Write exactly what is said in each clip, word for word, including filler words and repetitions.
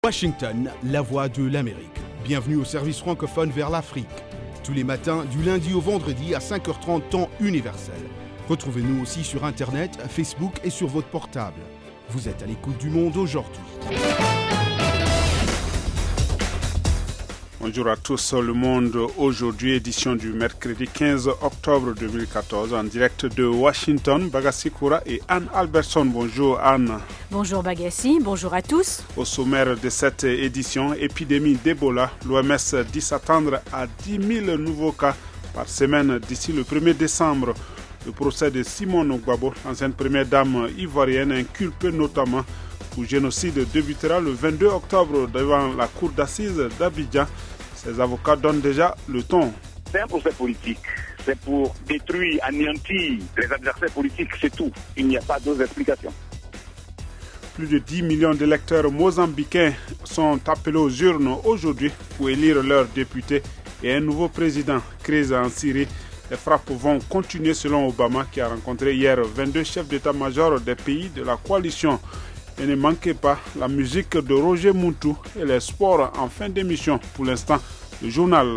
Washington, la voix de l'Amérique. Bienvenue au service francophone vers l'Afrique. Tous les matins, du lundi au vendredi à cinq heures trente, temps universel. Retrouvez-nous aussi sur Internet, Facebook et sur votre portable. Vous êtes à l'écoute du monde aujourd'hui. Bonjour à tous, Le Monde aujourd'hui, édition du mercredi quinze octobre deux mille quatorze, en direct de Washington. Bagassi Koura et Anne Albertson. Bonjour Anne. Bonjour Bagassi, bonjour à tous. Au sommaire de cette édition, épidémie d'Ebola, l'O M S dit s'attendre à dix mille nouveaux cas par semaine d'ici le premier décembre. Le procès de Simone Gbagbo, l'ancienne première dame ivoirienne, inculpée notamment pour génocide, débutera le vingt-deux octobre devant la cour d'assises d'Abidjan. Ses avocats donnent déjà le ton. C'est un procès politique. C'est pour détruire, anéantir les adversaires politiques, c'est tout. Il n'y a pas d'autres explications. Plus de dix millions d'électeurs mozambicains sont appelés aux urnes aujourd'hui pour élire leurs députés et un nouveau président. Crise en Syrie. Les frappes vont continuer selon Obama qui a rencontré hier vingt-deux chefs d'état-major des pays de la coalition. Et ne manquez pas la musique de Roger Moutou et les sports en fin d'émission. Pour l'instant, le journal.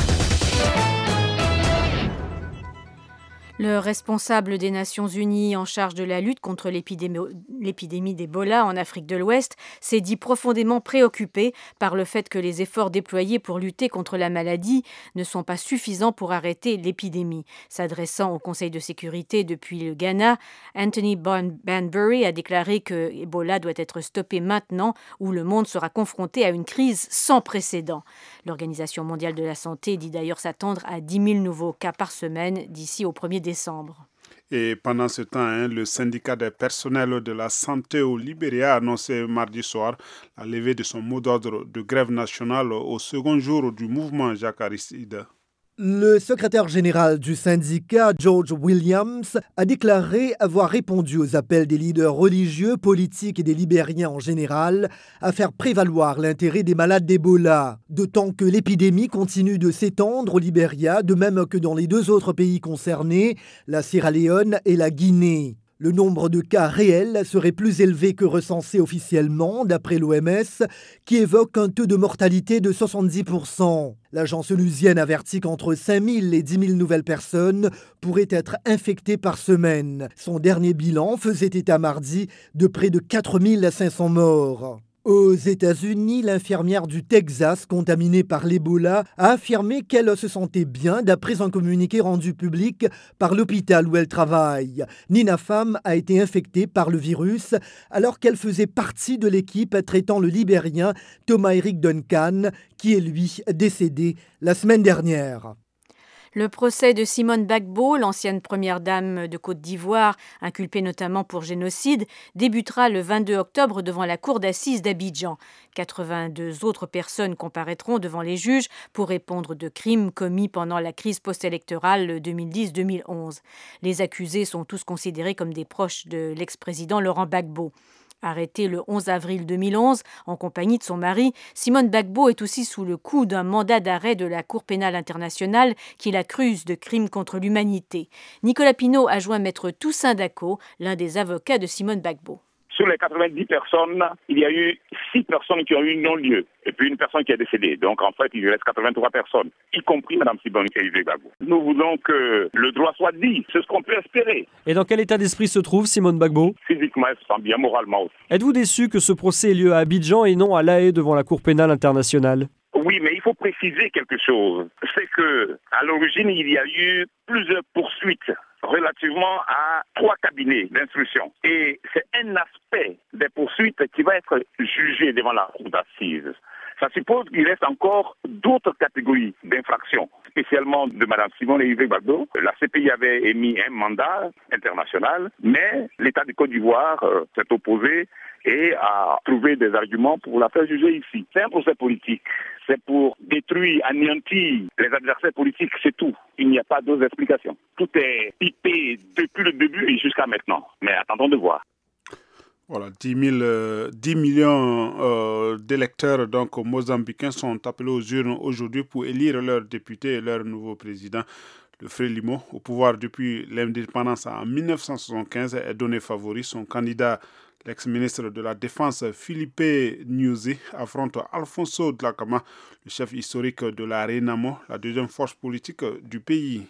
Le responsable des Nations Unies en charge de la lutte contre l'épidémie, l'épidémie d'Ebola en Afrique de l'Ouest s'est dit profondément préoccupé par le fait que les efforts déployés pour lutter contre la maladie ne sont pas suffisants pour arrêter l'épidémie. S'adressant au Conseil de sécurité depuis le Ghana, Anthony Banbury a déclaré que Ebola doit être stoppé maintenant ou le monde sera confronté à une crise sans précédent. L'Organisation mondiale de la santé dit d'ailleurs s'attendre à dix mille nouveaux cas par semaine d'ici au premier décembre. Et pendant ce temps, hein, le syndicat des personnels de la santé au Libéria a annoncé mardi soir la levée de son mot d'ordre de grève nationale au second jour du mouvement Jacques Aristide. Le secrétaire général du syndicat, George Williams, a déclaré avoir répondu aux appels des leaders religieux, politiques et des Libériens en général à faire prévaloir l'intérêt des malades d'Ebola, d'autant que l'épidémie continue de s'étendre au Libéria, de même que dans les deux autres pays concernés, la Sierra Leone et la Guinée. Le nombre de cas réels serait plus élevé que recensé officiellement, d'après l'O M S, qui évoque un taux de mortalité de soixante-dix pour cent. L'agence onusienne avertit qu'entre cinq mille et dix mille nouvelles personnes pourraient être infectées par semaine. Son dernier bilan faisait état mardi de près de quatre mille cinq cents morts. Aux États-Unis, l'infirmière du Texas, contaminée par l'Ebola, a affirmé qu'elle se sentait bien d'après un communiqué rendu public par l'hôpital où elle travaille. Nina Pham a été infectée par le virus alors qu'elle faisait partie de l'équipe traitant le Libérien Thomas Eric Duncan, qui est lui décédé la semaine dernière. Le procès de Simone Gbagbo, l'ancienne première dame de Côte d'Ivoire, inculpée notamment pour génocide, débutera le vingt-deux octobre devant la cour d'assises d'Abidjan. quatre-vingt-deux autres personnes comparaîtront devant les juges pour répondre de crimes commis pendant la crise post-électorale deux mille dix deux mille onze. Les accusés sont tous considérés comme des proches de l'ex-président Laurent Gbagbo. Arrêtée le onze avril deux mille onze en compagnie de son mari, Simone Gbagbo est aussi sous le coup d'un mandat d'arrêt de la Cour pénale internationale qui l'accuse de crimes contre l'humanité. Nicolas Pinault a joint maître Toussaint Dacko, l'un des avocats de Simone Gbagbo. Sur les quatre-vingt-dix personnes, il y a eu six personnes qui ont eu non-lieu et puis une personne qui est décédée. Donc en fait, il reste quatre-vingt-trois personnes, y compris Mme Simone Gbagbo. Nous voulons que le droit soit dit, c'est ce qu'on peut espérer. Et dans quel état d'esprit se trouve Simone Gbagbo ? Physiquement, elle se sent bien, moralement aussi. Êtes-vous déçu que ce procès ait lieu à Abidjan et non à La Haye devant la Cour pénale internationale ? Oui, mais il faut préciser quelque chose. C'est que à l'origine, il y a eu plusieurs poursuites relativement à trois cabinets d'instruction. Et c'est un aspect des poursuites qui va être jugé devant la cour d'assises. Ça suppose qu'il reste encore d'autres catégories d'infractions, spécialement de Mme Simone Gbagbo. La C P I avait émis un mandat international, mais l'État de Côte d'Ivoire euh, s'est opposé et a trouvé des arguments pour la faire juger ici. C'est un procès politique. C'est pour détruire, anéantir les adversaires politiques, c'est tout. Il n'y a pas d'autres explications. Tout est pipé depuis le début et jusqu'à maintenant. Mais attendons de voir. Voilà, dix mille, euh, dix millions euh, d'électeurs donc, mozambicains sont appelés aux urnes aujourd'hui pour élire leurs députés et leur nouveau président. Le Frélimo, au pouvoir depuis l'indépendance en mille neuf cent soixante-quinze, est donné favori. Son candidat, L'ex-ministre de la Défense Philippe Nyusi affronte Alfonso Dhlakama, le chef historique de la Renamo, la deuxième force politique du pays.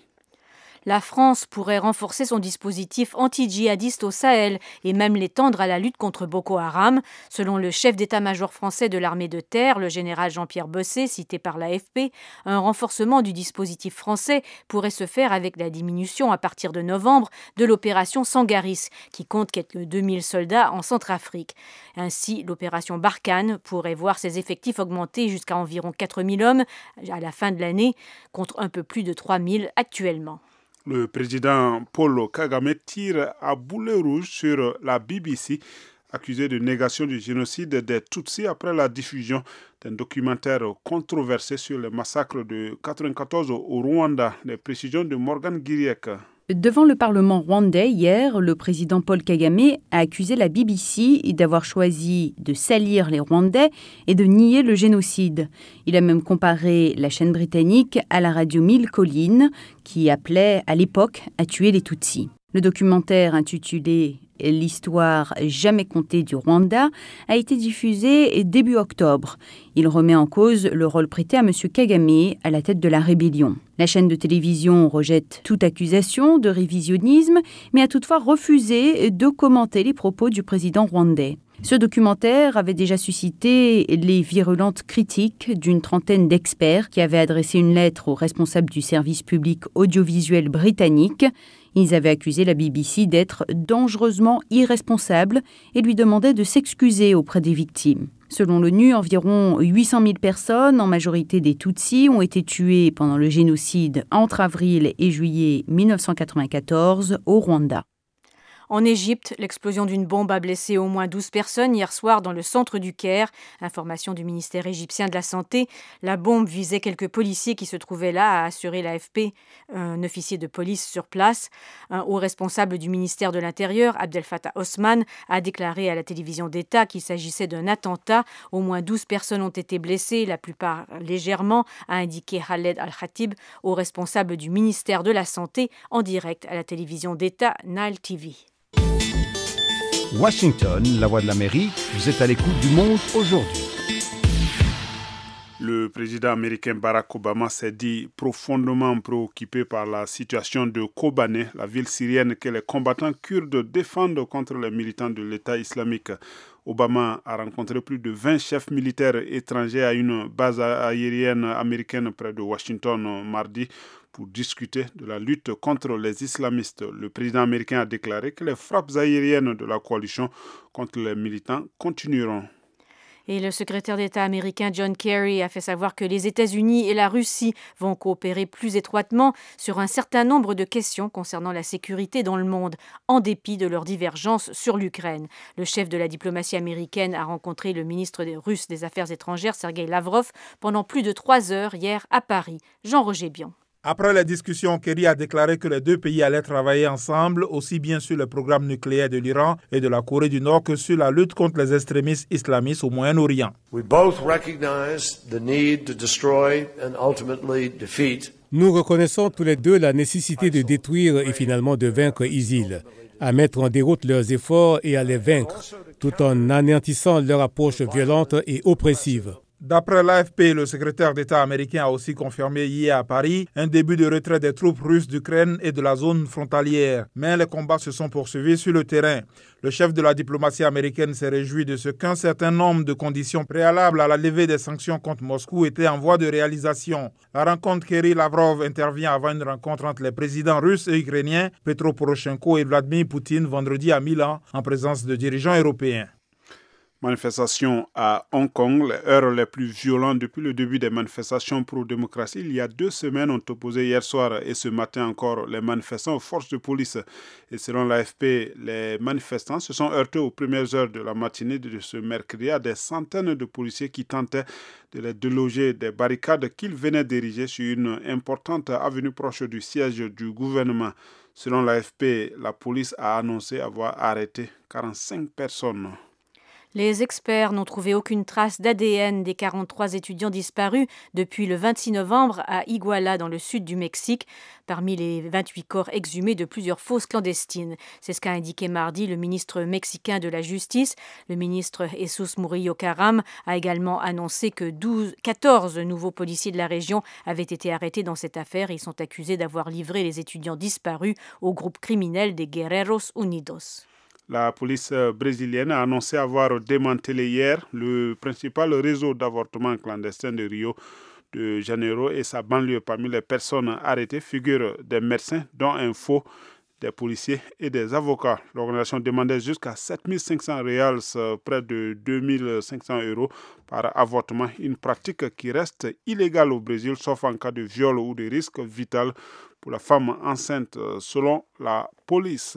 La France pourrait renforcer son dispositif anti-djihadiste au Sahel et même l'étendre à la lutte contre Boko Haram. Selon le chef d'état-major français de l'armée de terre, le général Jean-Pierre Bosset, cité par l'A F P, un renforcement du dispositif français pourrait se faire avec la diminution à partir de novembre de l'opération Sangaris, qui compte quelques deux mille soldats en Centrafrique. Ainsi, l'opération Barkhane pourrait voir ses effectifs augmenter jusqu'à environ quatre mille hommes à la fin de l'année, contre un peu plus de trois mille actuellement. Le président Paul Kagame tire à boulet rouge sur la B B C, accusé de négation du génocide des Tutsis après la diffusion d'un documentaire controversé sur le massacre de quatre-vingt-quatorze au Rwanda. Les précisions de Morgan Guiriec. Devant le Parlement rwandais, hier, le président Paul Kagame a accusé la B B C d'avoir choisi de salir les Rwandais et de nier le génocide. Il a même comparé la chaîne britannique à la radio Mille Collines, qui appelait à l'époque à tuer les Tutsis. Le documentaire intitulé « L'histoire jamais contée du Rwanda » a été diffusé début octobre. Il remet en cause le rôle prêté à M. Kagame à la tête de la rébellion. La chaîne de télévision rejette toute accusation de révisionnisme, mais a toutefois refusé de commenter les propos du président rwandais. Ce documentaire avait déjà suscité les virulentes critiques d'une trentaine d'experts qui avaient adressé une lettre aux responsables du service public audiovisuel britannique. Ils avaient accusé la B B C d'être dangereusement irresponsable et lui demandaient de s'excuser auprès des victimes. Selon l'ONU, environ huit cent mille personnes, en majorité des Tutsis, ont été tuées pendant le génocide entre avril et juillet mille neuf cent quatre-vingt-quatorze au Rwanda. En Égypte, l'explosion d'une bombe a blessé au moins douze personnes hier soir dans le centre du Caire. Information du ministère égyptien de la Santé. La bombe visait quelques policiers qui se trouvaient là, a assuré l'A F P, un officier de police sur place. Un haut responsable du ministère de l'Intérieur, Abdel Fattah Osman, a déclaré à la télévision d'État qu'il s'agissait d'un attentat. Au moins douze personnes ont été blessées, la plupart légèrement, a indiqué Khaled Al-Khatib, haut responsable du ministère de la Santé, en direct à la télévision d'État Nile T V. Washington, la voix de l'Amérique, vous êtes à l'écoute du Monde aujourd'hui. Le président américain Barack Obama s'est dit profondément préoccupé par la situation de Kobané, la ville syrienne que les combattants kurdes défendent contre les militants de l'État islamique. Obama a rencontré plus de vingt chefs militaires étrangers à une base aérienne américaine près de Washington mardi pour discuter de la lutte contre les islamistes. Le président américain a déclaré que les frappes aériennes de la coalition contre les militants continueront. Et le secrétaire d'État américain John Kerry a fait savoir que les États-Unis et la Russie vont coopérer plus étroitement sur un certain nombre de questions concernant la sécurité dans le monde, en dépit de leurs divergences sur l'Ukraine. Le chef de la diplomatie américaine a rencontré le ministre russe des Affaires étrangères, Sergei Lavrov, pendant plus de trois heures hier à Paris. Jean-Roger Bion. Après les discussions, Kerry a déclaré que les deux pays allaient travailler ensemble, aussi bien sur le programme nucléaire de l'Iran et de la Corée du Nord que sur la lutte contre les extrémistes islamistes au Moyen-Orient. We both recognize the need to destroy and ultimately defeat. Nous reconnaissons tous les deux la nécessité de détruire et finalement de vaincre ISIL, à mettre en déroute leurs efforts et à les vaincre, tout en anéantissant leur approche violente et oppressive. D'après l'A F P, le secrétaire d'État américain a aussi confirmé hier à Paris un début de retrait des troupes russes d'Ukraine et de la zone frontalière. Mais les combats se sont poursuivis sur le terrain. Le chef de la diplomatie américaine s'est réjoui de ce qu'un certain nombre de conditions préalables à la levée des sanctions contre Moscou étaient en voie de réalisation. La rencontre Kerry-Lavrov intervient avant une rencontre entre les présidents russes et ukrainiens, Petro Poroshenko et Vladimir Poutine, vendredi à Milan, en présence de dirigeants européens. Manifestations à Hong Kong, les heures les plus violentes depuis le début des manifestations pro-démocratie. Il y a deux semaines, ont opposé hier soir et ce matin encore les manifestants aux forces de police. Et selon l'A F P, les manifestants se sont heurtés aux premières heures de la matinée de ce mercredi à des centaines de policiers qui tentaient de les déloger des barricades qu'ils venaient d'ériger sur une importante avenue proche du siège du gouvernement. Selon l'A F P, la police a annoncé avoir arrêté quarante-cinq personnes. Les experts n'ont trouvé aucune trace d'A D N des quarante-trois étudiants disparus depuis le vingt-six novembre à Iguala, dans le sud du Mexique, parmi les vingt-huit corps exhumés de plusieurs fosses clandestines. C'est ce qu'a indiqué mardi le ministre mexicain de la Justice. Le ministre Jesus Murillo Caram a également annoncé que douze, quatorze nouveaux policiers de la région avaient été arrêtés dans cette affaire. Ils sont accusés d'avoir livré les étudiants disparus au groupe criminel des Guerreros Unidos. La police brésilienne a annoncé avoir démantelé hier le principal réseau d'avortement clandestin de Rio de Janeiro et sa banlieue. Parmi les personnes arrêtées figurent des médecins, dont un faux, des policiers et des avocats. L'organisation demandait jusqu'à sept mille cinq cents reals, près de deux mille cinq cents euros par avortement, une pratique qui reste illégale au Brésil, sauf en cas de viol ou de risque vital pour la femme enceinte, selon la police.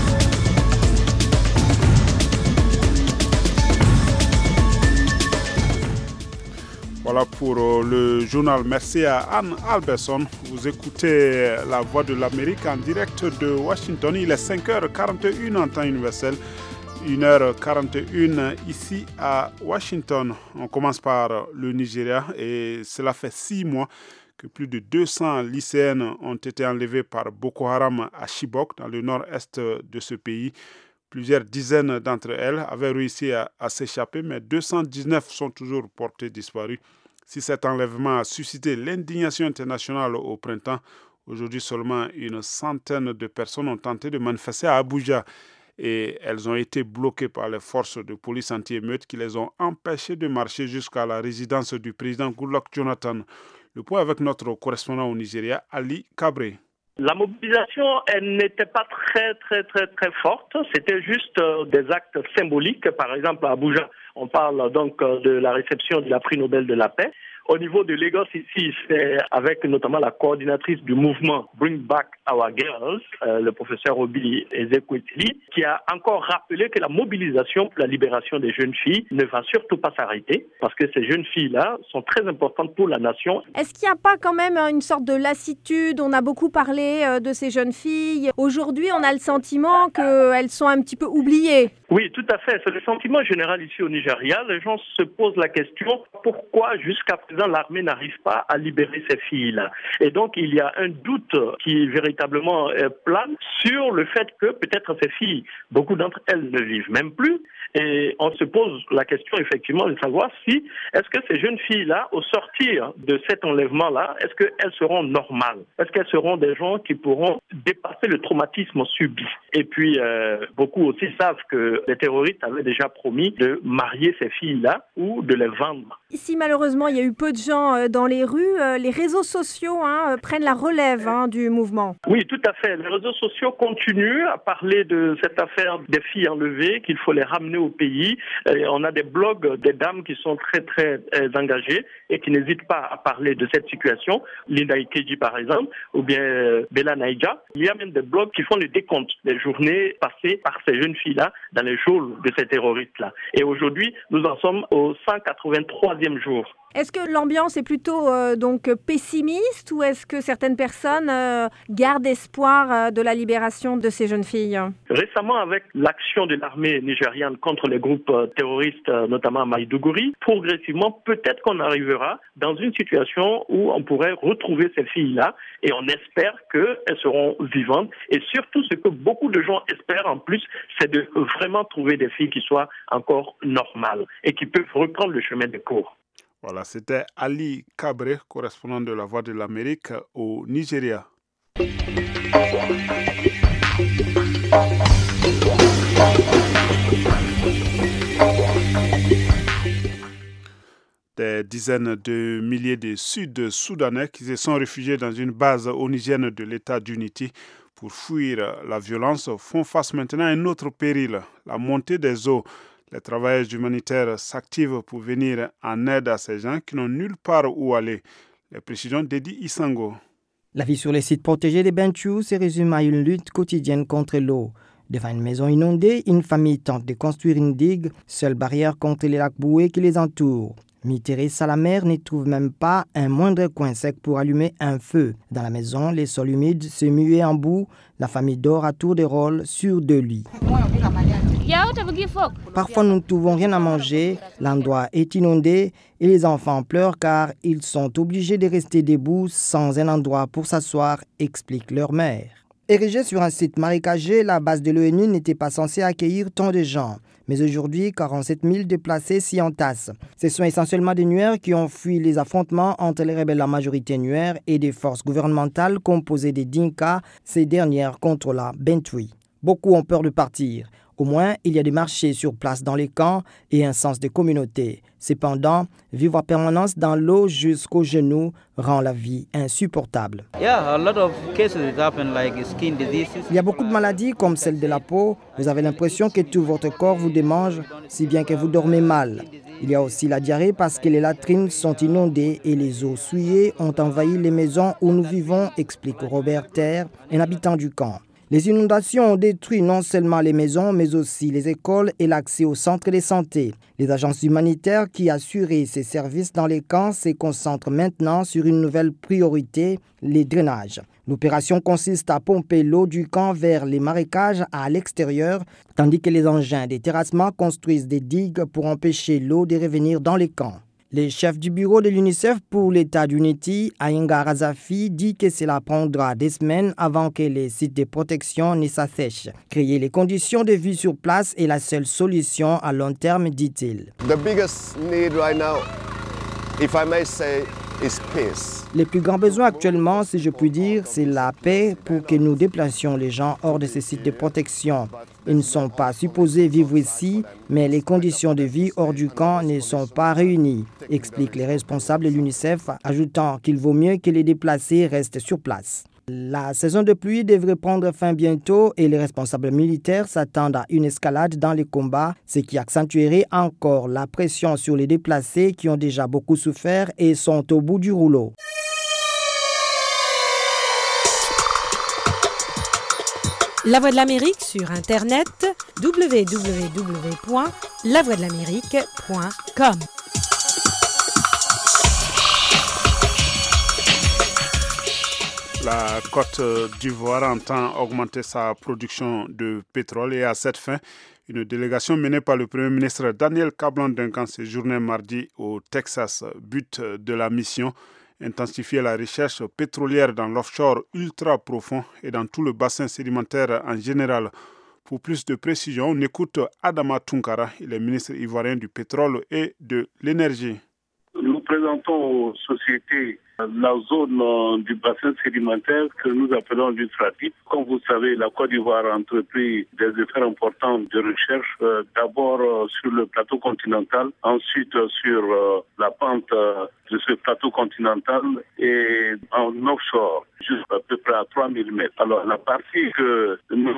Voilà pour le journal. Merci à Anne Alberson. Vous écoutez La Voix de l'Amérique en direct de Washington. Il est cinq heures quarante et une en temps universel, une heure quarante et une ici à Washington. On commence par le Nigeria et cela fait six mois que plus de deux cents lycéennes ont été enlevées par Boko Haram à Chibok, dans le nord-est de ce pays. Plusieurs dizaines d'entre elles avaient réussi à, à s'échapper, mais deux cent dix-neuf sont toujours portées disparues. Si cet enlèvement a suscité l'indignation internationale au printemps, aujourd'hui seulement une centaine de personnes ont tenté de manifester à Abuja et elles ont été bloquées par les forces de police anti-émeute qui les ont empêchées de marcher jusqu'à la résidence du président Goodluck Jonathan. Le point avec notre correspondant au Nigeria, Ali Kabré. La mobilisation, elle n'était pas très, très, très, très forte. C'était juste euh, des actes symboliques. Par exemple, à Abuja, on parle donc euh, de la réception de la prix Nobel de la paix. Au niveau de Lagos, ici, c'est avec notamment la coordinatrice du mouvement Bring Back Our Girls, euh, le professeur Obi Ezekwesili, qui a encore rappelé que la mobilisation pour la libération des jeunes filles ne va surtout pas s'arrêter, parce que ces jeunes filles-là sont très importantes pour la nation. Est-ce qu'il n'y a pas quand même une sorte de lassitude? On a beaucoup parlé de ces jeunes filles. Aujourd'hui, on a le sentiment qu'elles sont un petit peu oubliées. Oui, tout à fait. C'est le sentiment général ici au Nigeria. Les gens se posent la question, pourquoi jusqu'à présent l'armée n'arrive pas à libérer ces filles-là? Et donc, il y a un doute qui véritablement plane sur le fait que peut-être ces filles, beaucoup d'entre elles ne vivent même plus. Et on se pose la question effectivement de savoir si, est-ce que ces jeunes filles-là, au sortir de cet enlèvement-là, est-ce qu'elles seront normales? Est-ce qu'elles seront des gens qui pourront dépasser le traumatisme subi? Et puis, euh, beaucoup aussi savent que les terroristes avaient déjà promis de marier ces filles-là ou de les vendre. Ici, malheureusement, il y a eu peu de gens dans les rues. Les réseaux sociaux hein, prennent la relève hein, du mouvement. Oui, tout à fait. Les réseaux sociaux continuent à parler de cette affaire des filles enlevées, qu'il faut les ramener au pays. Et on a des blogs des dames qui sont très, très euh, engagées et qui n'hésitent pas à parler de cette situation. Linda Ikeji, par exemple, ou bien euh, Bella Naija. Il y a même des blogs qui font le décompte des journées passées par ces jeunes filles-là dans les jours de ces terroristes-là. Et aujourd'hui, nous en sommes au cent quatre-vingt-troisième jour. Est-ce que l'ambiance est plutôt euh, donc pessimiste ou est-ce que certaines personnes euh, gardent espoir euh, de la libération de ces jeunes filles? Récemment, avec l'action de l'armée nigériane contre les groupes euh, terroristes, euh, notamment à Maïdougouri, progressivement, peut-être qu'on arrivera dans une situation où on pourrait retrouver ces filles-là et on espère qu'elles seront vivantes. Et surtout, ce que beaucoup de gens espèrent en plus, c'est de vraiment trouver des filles qui soient encore normales et qui peuvent reprendre le chemin de cours. Voilà, c'était Ali Kabré, correspondant de La Voix de l'Amérique au Nigeria. Des dizaines de milliers de Sud-Soudanais qui se sont réfugiés dans une base onusienne de l'État d'Unity pour fuir la violence font face maintenant à un autre péril, la montée des eaux. Les travailleurs humanitaires s'activent pour venir en aide à ces gens qui n'ont nulle part où aller. Les précisions d'Edi Isango. La vie sur les sites protégés des Bentiu se résume à une lutte quotidienne contre l'eau. Devant une maison inondée, une famille tente de construire une digue, seule barrière contre les lacs boueux qui les entourent. Mitéré Salamer n'y trouve même pas un moindre coin sec pour allumer un feu. Dans la maison, les sols humides se muent en boue. La famille dort à tour de rôle sur deux lits. Parfois, nous ne trouvons rien à manger, l'endroit est inondé et les enfants pleurent car ils sont obligés de rester debout sans un endroit pour s'asseoir, explique leur mère. Érigée sur un site marécagé, la base de l'ONU n'était pas censée accueillir tant de gens. Mais aujourd'hui, quarante-sept mille déplacés s'y entassent. Ce sont essentiellement des Nuers qui ont fui les affrontements entre les rebelles, la majorité Nuer, et des forces gouvernementales composées des Dinka. Ces dernières contrôlent la Bentry. Beaucoup ont peur de partir. Au moins, il y a des marchés sur place dans les camps et un sens de communauté. Cependant, vivre en permanence dans l'eau jusqu'aux genoux rend la vie insupportable. Il y a beaucoup de maladies comme celle de la peau. Vous avez l'impression que tout votre corps vous démange, si bien que vous dormez mal. Il y a aussi la diarrhée parce que les latrines sont inondées et les eaux souillées ont envahi les maisons où nous vivons, explique Robert Terre, un habitant du camp. Les inondations ont détruit non seulement les maisons, mais aussi les écoles et l'accès aux centres de santé. Les agences humanitaires qui assuraient ces services dans les camps se concentrent maintenant sur une nouvelle priorité, les drainages. L'opération consiste à pomper l'eau du camp vers les marécages à l'extérieur, tandis que les engins des terrassements construisent des digues pour empêcher l'eau de revenir dans les camps. Le chef du bureau de l'UNICEF pour l'État d'Unity, Aïnga Razafi, dit que cela prendra des semaines avant que les sites de protection ne s'assèchent. Créer les conditions de vie sur place est la seule solution à long terme, dit-il. The biggest need right now, if I may say, is peace. Les plus grands besoins actuellement, si je puis dire, c'est la paix pour que nous déplacions les gens hors de ces sites de protection. Ils ne sont pas supposés vivre ici, mais les conditions de vie hors du camp ne sont pas réunies, expliquent les responsables de l'UNICEF, ajoutant qu'il vaut mieux que les déplacés restent sur place. La saison de pluie devrait prendre fin bientôt et les responsables militaires s'attendent à une escalade dans les combats, ce qui accentuerait encore la pression sur les déplacés qui ont déjà beaucoup souffert et sont au bout du rouleau. La Voix de l'Amérique sur Internet, w w w point la voix de l'amérique point com. La Côte d'Ivoire entend augmenter sa production de pétrole et à cette fin, une délégation menée par le Premier ministre Daniel Kablan-Duncan séjournait mardi au Texas. But de la mission, intensifier la recherche pétrolière dans l'offshore ultra profond et dans tout le bassin sédimentaire en général. Pour plus de précision, on écoute Adama Tunkara, il est ministre ivoirien du pétrole et de l'énergie. Nous présentons aux sociétés la zone du bassin sédimentaire que nous appelons l'Ultra-Deep. Comme vous savez, la Côte d'Ivoire a entrepris des efforts importants de recherche, euh, d'abord euh, sur le plateau continental, ensuite euh, sur euh, la pente euh, de ce plateau continental et en offshore, jusqu'à peu près à trois mille mètres. Alors la partie que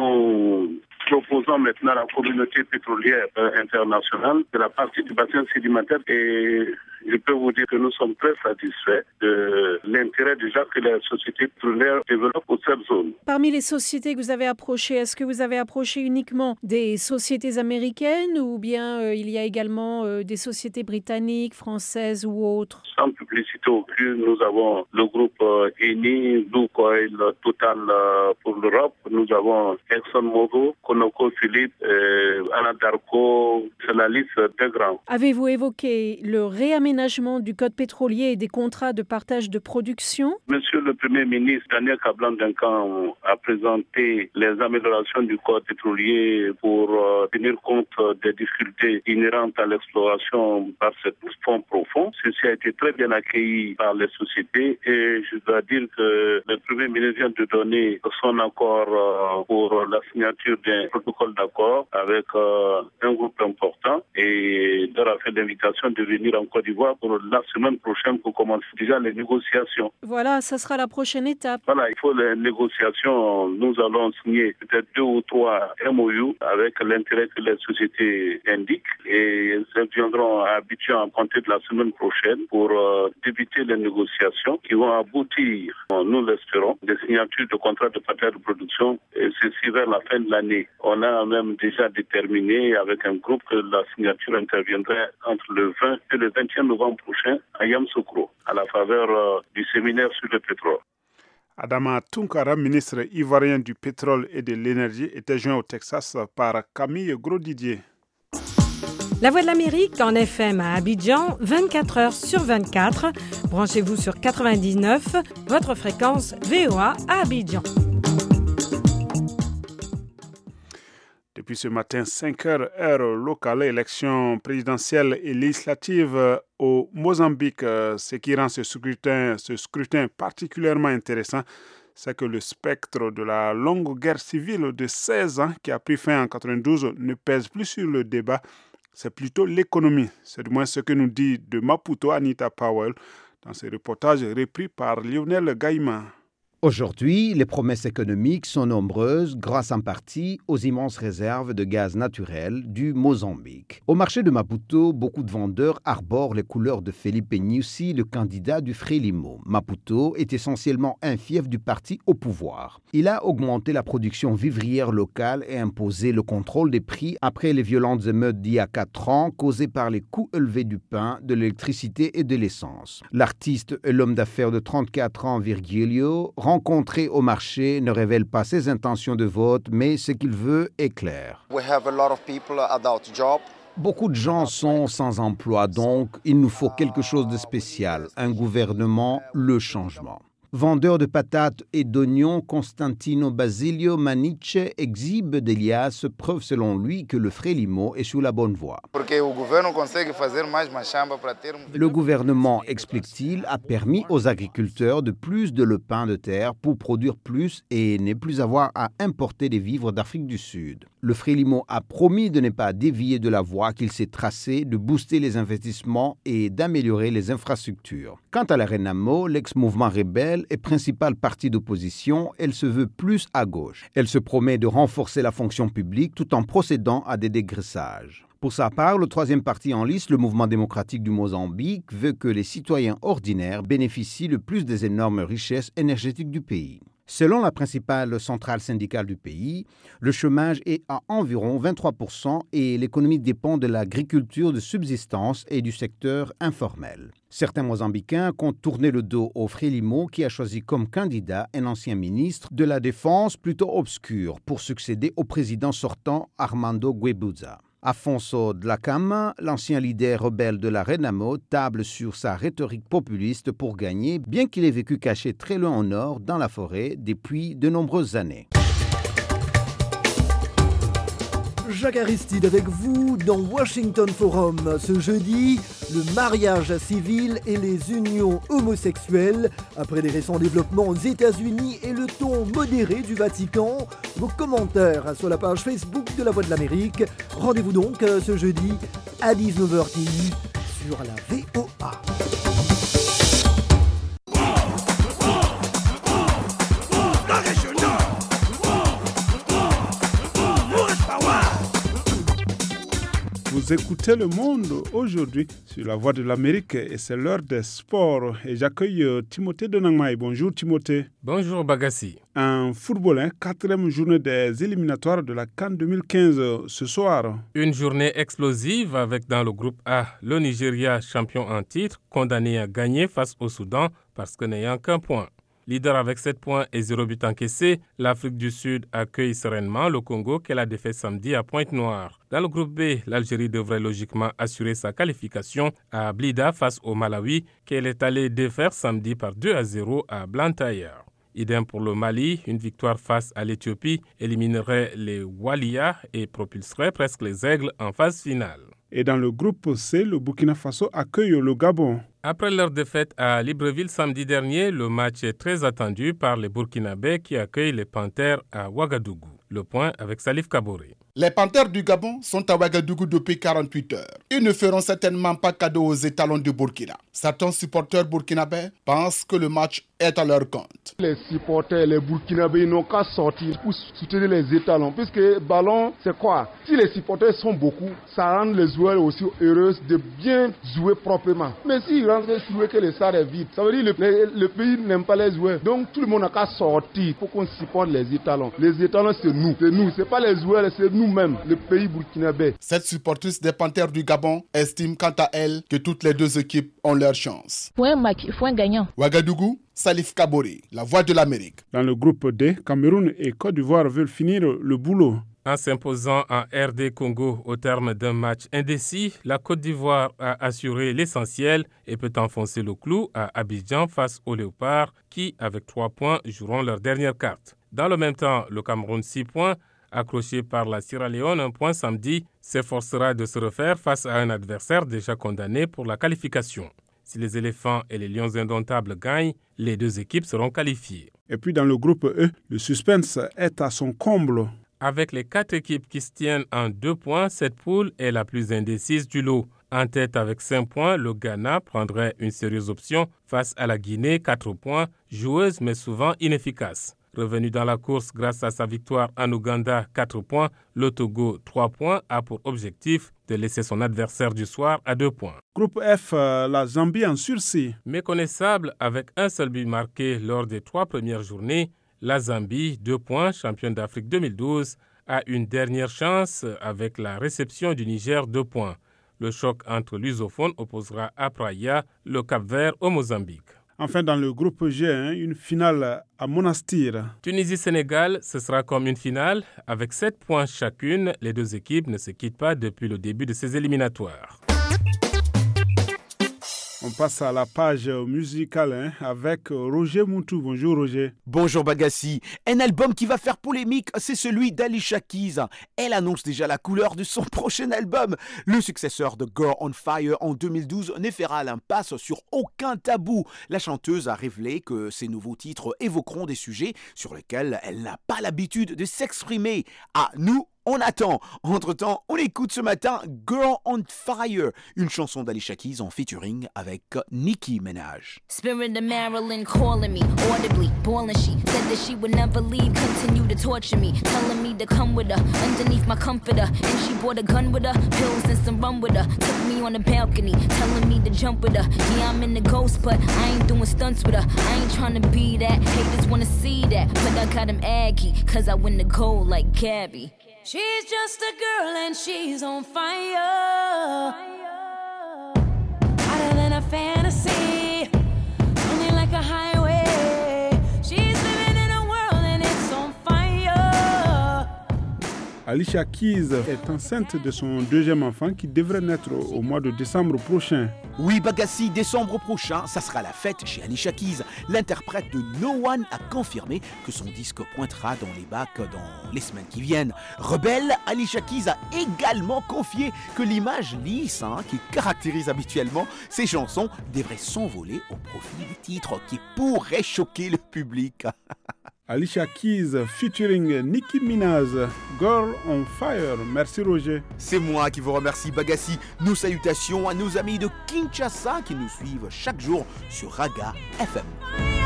nous proposons maintenant à la communauté pétrolière euh, internationale, c'est la partie du bassin sédimentaire et je peux vous dire que nous sommes très satisfaits de l'intérêt déjà que les sociétés pétrolières développent pour cette zone. Parmi les sociétés que vous avez approchées, est-ce que vous avez approché uniquement des sociétés américaines ou bien euh, il y a également euh, des sociétés britanniques, françaises ou autres? Sans publicité aucune, nous avons le groupe euh, Eni, Lukoil, Total euh, pour l'Europe, nous avons ExxonMobil, ConocoPhillips, euh, Anadarko, c'est la liste des grands. Avez-vous évoqué le réaménagement du code pétrolier et des contrats de partage de production? Monsieur le Premier ministre Daniel Kablan-Duncan a présenté les améliorations du code pétrolier pour euh, tenir compte des difficultés inhérentes à l'exploration par ce fonds profond. Ceci a été très bien accueilli par les sociétés et je dois dire que le Premier ministre vient de donner son accord euh, pour la signature d'un protocole d'accord avec euh, un groupe important et leur a fait l'invitation de venir en Côte d'Ivoire pour la semaine prochaine pour commencer déjà les négociations. Voilà, ça sera la prochaine étape. Voilà, il faut les négociations. Nous allons signer peut-être deux ou trois M O U avec l'intérêt que les sociétés indiquent et elles viendront à Abidjan à compter de la semaine prochaine pour euh, débuter les négociations qui vont aboutir, nous l'espérons, des signatures de contrats de partage de production et ceci vers la fin de l'année. On a même déjà déterminé avec un groupe que la signature interviendrait entre le vingt et le vingt et un novembre prochain à Yamoussoukro, à la faveur euh, du séminaire sur le pétrole. Adama Tunkara, ministre ivoirien du pétrole et de l'énergie, était joint au Texas par Camille Grosdidier. La Voix de l'Amérique en F M à Abidjan, vingt-quatre heures sur vingt-quatre. Branchez-vous sur quatre-vingt-dix-neuf, votre fréquence V O A à Abidjan. Depuis ce matin, cinq heures, heure locale, élection présidentielle et législative au Mozambique. Ce qui rend ce scrutin, ce scrutin particulièrement intéressant, c'est que le spectre de la longue guerre civile de seize ans qui a pris fin en quatre-vingt-douze ne pèse plus sur le débat. C'est plutôt l'économie. C'est du moins ce que nous dit de Maputo Anita Powell dans ce reportage repris par Lionel Gaïma. Aujourd'hui, les promesses économiques sont nombreuses grâce en partie aux immenses réserves de gaz naturel du Mozambique. Au marché de Maputo, beaucoup de vendeurs arborent les couleurs de Felipe Nyusi, le candidat du Frelimo. Maputo est essentiellement un fief du parti au pouvoir. Il a augmenté la production vivrière locale et imposé le contrôle des prix après les violentes émeutes d'il y a quatre ans causées par les coûts élevés du pain, de l'électricité et de l'essence. L'artiste et l'homme d'affaires de trente-quatre ans, Virgilio, rencontré au marché, ne révèle pas ses intentions de vote, mais ce qu'il veut est clair. We have a lot of people without job. Beaucoup de gens sont sans emploi, donc il nous faut quelque chose de spécial, un gouvernement, le changement. Vendeur de patates et d'oignons, Constantino Basilio Maniche exhibe d'Elias, preuve selon lui que le Frelimo est sur la bonne voie. Le gouvernement, explique-t-il, a permis aux agriculteurs de plus de le pain de terre pour produire plus et ne plus avoir à importer des vivres d'Afrique du Sud. Le Frelimo a promis de ne pas dévier de la voie qu'il s'est tracée, de booster les investissements et d'améliorer les infrastructures. Quant à la Renamo, l'ex-mouvement rebelle et principal parti d'opposition, elle se veut plus à gauche. Elle se promet de renforcer la fonction publique tout en procédant à des dégraissages. Pour sa part, le troisième parti en lice, le Mouvement démocratique du Mozambique, veut que les citoyens ordinaires bénéficient le plus des énormes richesses énergétiques du pays. Selon la principale centrale syndicale du pays, le chômage est à environ vingt-trois pour cent et l'économie dépend de l'agriculture de subsistance et du secteur informel. Certains Mozambicains comptent tourner le dos au Frelimo qui a choisi comme candidat un ancien ministre de la Défense plutôt obscur pour succéder au président sortant Armando Guebuza. Afonso Dhlakama, l'ancien leader rebelle de la Renamo, table sur sa rhétorique populiste pour gagner, bien qu'il ait vécu caché très loin au nord, dans la forêt, depuis de nombreuses années. Jacques Aristide avec vous dans Washington Forum. Ce jeudi, le mariage civil et les unions homosexuelles. Après les récents développements aux États-Unis et le ton modéré du Vatican, vos commentaires sur la page Facebook de La Voix de l'Amérique. Rendez-vous donc ce jeudi à dix-neuf heures T I sur la V O A. Vous écoutez Le Monde aujourd'hui sur la Voix de l'Amérique et c'est l'heure des sports. Et j'accueille Timothée Denangmaï. Bonjour Timothée. Bonjour Bagassi. En football, hein, quatrième journée des éliminatoires de la CAN deux mille quinze ce soir. Une journée explosive avec dans le groupe A, le Nigeria, champion en titre, condamné à gagner face au Soudan parce que n'ayant qu'un point. Leader avec sept points et zéro but encaissé, l'Afrique du Sud accueille sereinement le Congo qu'elle a défait samedi à Pointe-Noire. Dans le groupe B, l'Algérie devrait logiquement assurer sa qualification à Blida face au Malawi qu'elle est allée défaire samedi par deux à zéro à Blantyre. Idem pour le Mali, une victoire face à l'Éthiopie éliminerait les Walia et propulserait presque les Aigles en phase finale. Et dans le groupe C, le Burkina Faso accueille le Gabon. Après leur défaite à Libreville samedi dernier, le match est très attendu par les Burkinabés qui accueillent les Panthères à Ouagadougou. Le point avec Salif Kaboré. Les Panthères du Gabon sont à Ouagadougou depuis quarante-huit heures. Ils ne feront certainement pas cadeau aux étalons du Burkina. Certains supporters burkinabés pensent que le match est à leur compte. Les supporters, les Burkinabés n'ont qu'à sortir pour soutenir les étalons. Puisque le ballon, c'est quoi? Si les supporters sont beaucoup, ça rend les joueurs aussi heureux de bien jouer proprement. Mais s'ils rentrent jouer que le stade est vide, ça veut dire que le, le pays n'aime pas les joueurs. Donc tout le monde n'a qu'à sortir pour qu'on supporte les étalons. Les étalons, c'est nous. C'est nous. C'est pas les joueurs, c'est nous-mêmes, le pays burkinabé. Cette supportrice des Panthères du Gabon estime quant à elle que toutes les deux équipes ont leur chance. Faut un match, il faut un gagnant. Ouagadougou, Salif Kabore, La Voix de l'Amérique. Dans le groupe D, Cameroun et Côte d'Ivoire veulent finir le boulot. En s'imposant en R D Congo au terme d'un match indécis, la Côte d'Ivoire a assuré l'essentiel et peut enfoncer le clou à Abidjan face aux Léopards qui, avec trois points, joueront leur dernière carte. Dans le même temps, le Cameroun, six points, accroché par la Sierra Leone, un point samedi, s'efforcera de se refaire face à un adversaire déjà condamné pour la qualification. Si les éléphants et les lions indomptables gagnent, les deux équipes seront qualifiées. Et puis dans le groupe E, le suspense est à son comble. Avec les quatre équipes qui se tiennent en deux points, cette poule est la plus indécise du lot. En tête avec cinq points, le Ghana prendrait une sérieuse option face à la Guinée, quatre points, joueuse mais souvent inefficace. Revenu dans la course grâce à sa victoire en Ouganda, quatre points, le Togo, trois points, a pour objectif de laisser son adversaire du soir à deux points. Groupe F, euh, la Zambie en sursis. Méconnaissable avec un seul but marqué lors des trois premières journées, la Zambie, deux points, championne d'Afrique deux mille douze, a une dernière chance avec la réception du Niger, deux points. Le choc entre lusophones opposera à Praia le Cap-Vert au Mozambique. Enfin, dans le groupe G, hein, une finale à Monastir. Tunisie-Sénégal, ce sera comme une finale. Avec sept points chacune, les deux équipes ne se quittent pas depuis le début de ces éliminatoires. On passe à la page musicale hein, avec Roger Moutou. Bonjour Roger. Bonjour Bagassi. Un album qui va faire polémique, c'est celui d'Alicia Keys. Elle annonce déjà la couleur de son prochain album. Le successeur de Girl on Fire en deux mille douze ne fera l'impasse sur aucun tabou. La chanteuse a révélé que ses nouveaux titres évoqueront des sujets sur lesquels elle n'a pas l'habitude de s'exprimer. À nous, on attend. Entre-temps, on écoute ce matin Girl on Fire, une chanson d'Alicia Keys en featuring avec Nicki Minaj. Spirit of Marilyn calling me audibly, boiling. She said that she would never leave, continue to torture me, telling me to come with her underneath my comforter. And she brought a gun with her, pills and some rum with her. Took me on the balcony, telling me to jump with her. Yeah, I'm in the ghost, but I ain't doing stunts with her. I ain't trying to be that, haters wanna see that, but I got them aggy, cause I win the gold like Gabby. She's just a girl and she's on fire, hotter than a fantasy, only like a highway. She's living in a world and it's on fire. Alicia Keys est enceinte de son deuxième enfant qui devrait naître au mois de décembre prochain. Oui, Bagassi, décembre prochain, ça sera la fête chez Alicia Keys. L'interprète de No One a confirmé que son disque pointera dans les bacs dans les semaines qui viennent. Rebelle, Alicia Keys a également confié que l'image lisse hein, qui caractérise habituellement ses chansons devrait s'envoler au profit des titres qui pourraient choquer le public. Alicia Keys featuring Nicki Minaj, Girl on Fire. Merci Roger. C'est moi qui vous remercie Bagassi. Nos salutations à nos amis de Kinshasa qui nous suivent chaque jour sur Raga F M.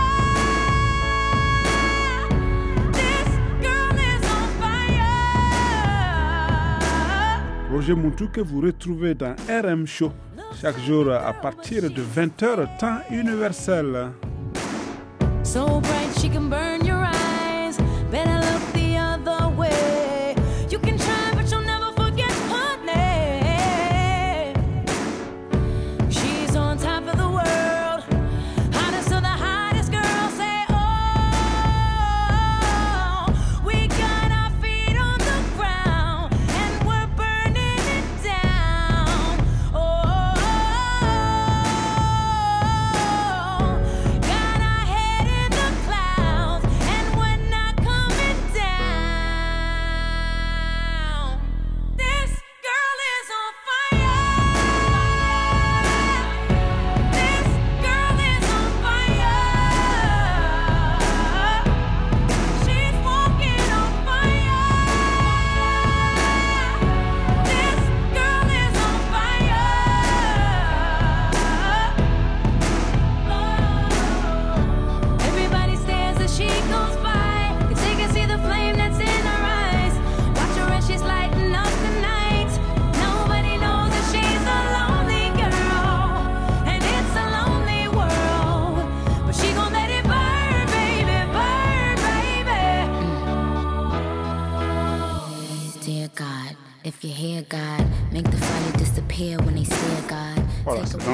Roger Moutou que vous retrouvez dans R M Show chaque jour à partir de vingt heures temps universel. So bright she can burn your eyes. Better look the other way. You can try, but you'll never forget her name. She's on top of the world, hottest of the hottest girls. Say, oh, we got our feet on the ground and we're burning it down. Oh, got our head in the clouds.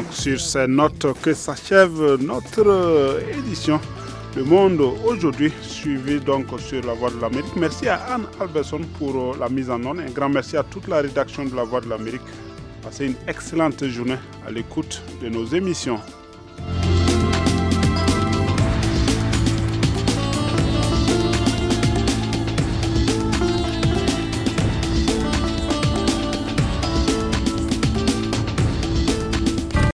donc sur ces notes que s'achève notre édition Le Monde aujourd'hui, suivi donc sur La Voix de l'Amérique. Merci à Anne Alberson pour la mise en onde. Un grand merci à toute la rédaction de La Voix de l'Amérique. Passez une excellente journée à l'écoute de nos émissions.